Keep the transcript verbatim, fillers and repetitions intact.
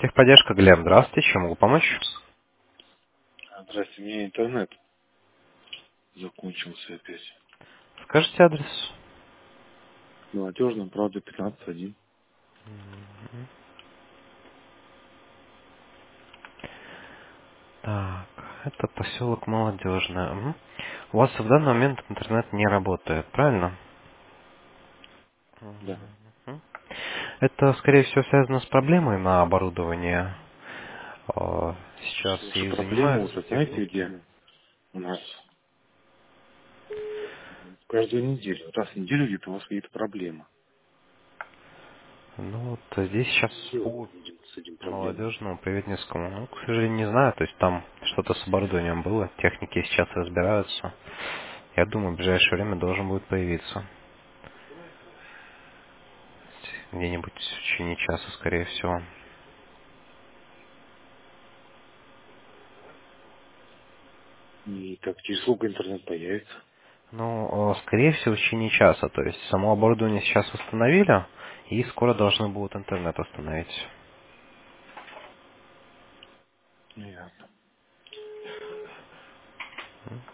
Техподдержка, Глеб, здравствуйте, чем могу помочь? А, Здрасте, у меня интернет закончился опять. Скажите адрес. Молодежная, правда, пятнадцать один. Так, это поселок Молодежный. Мгм. У вас в данный момент интернет не работает, правильно? Да. Мгм. Это, скорее всего, связано с проблемой на оборудовании. А, Сейчас Слушай, ею проблема занимаются уже, знаете, техники. где у нас? Каждую неделю, раз в неделю где-то у вас какие-то проблемы. Ну, вот здесь сейчас Все, по видимо, с этим проблемы. Молодежному, Приветневскому, ну, к сожалению, не знаю, то есть там что-то с оборудованием было, техники сейчас разбираются. Я думаю, в ближайшее время должен будет появиться. Где-нибудь в течение часа, скорее всего. И так, через сколько интернет появится? Ну, э, скорее всего, в течение часа. То есть само оборудование сейчас установили, и скоро должны будут интернет установить. Ну, ясно.